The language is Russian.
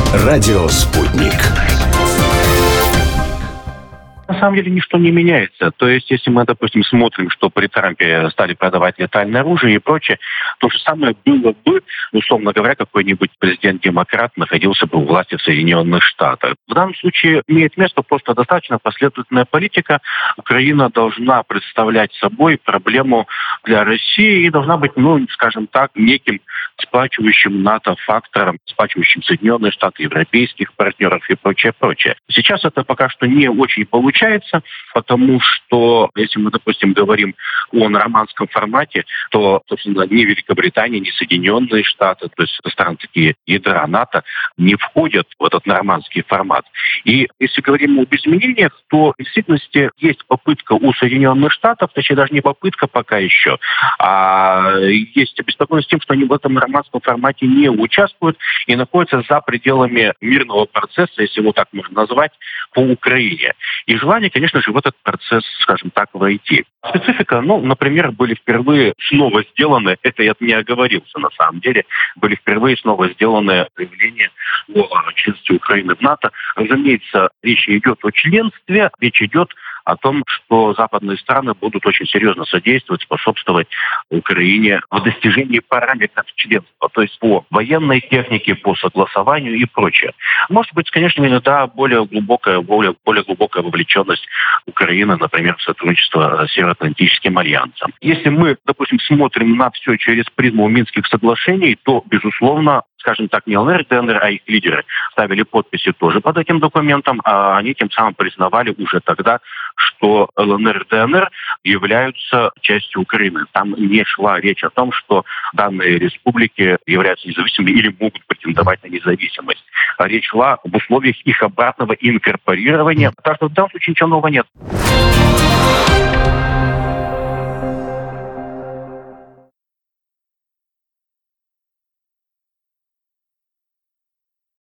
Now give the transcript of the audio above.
Радио «Спутник». На самом деле ничто не меняется. То есть, если мы, допустим, смотрим, что при Трампе стали продавать летальное оружие и прочее, то же самое было бы, условно говоря, какой-нибудь президент-демократ находился бы у власти в Соединенных Штатах. В данном случае имеет место просто достаточно последовательная политика. Украина должна представлять собой проблему для России и должна быть, скажем так, неким сплачивающим НАТО фактором, сплачивающим Соединенные Штаты, европейских партнеров и прочее, прочее. Сейчас это пока что не очень получается, потому что, если мы, допустим, говорим о нормандском формате, то, собственно, ни Великобритания, ни Соединенные Штаты, то есть страны такие ядра НАТО, не входят в этот нормандский формат. И если говорим об изменениях, то в действительности есть попытка у Соединенных Штатов, точнее даже не попытка пока еще, а есть обеспокоенность тем, что они в этом нормандском формате не участвуют и находятся за пределами мирного процесса, если его так можно назвать, по Украине. И желание, конечно же, в этот процесс, скажем так, войти. Специфика, например, были впервые снова сделаны, это я не оговорился на самом деле, были впервые снова сделаны заявления о членстве Украины в НАТО. Разумеется, речь идет о членстве, речь идет о том, что западные страны будут очень серьезно содействовать, способствовать Украине в достижении параметров членства, то есть по военной технике, по согласованию и прочее. Может быть, конечно, иногда более глубокая вовлеченность Украины, например, в сотрудничество с Североатлантическим альянсом. Если мы, допустим, смотрим на все через призму Минских соглашений, то, безусловно, скажем так, не ЛНР, ДНР, а их лидеры ставили подписи тоже под этим документом, а они тем самым признавали уже тогда, что ЛНР и ДНР являются частью Украины. Там не шла речь о том, что данные республики являются независимыми или могут претендовать на независимость. А речь шла об условиях их обратного инкорпорирования. Так что в данном случае ничего нового нет.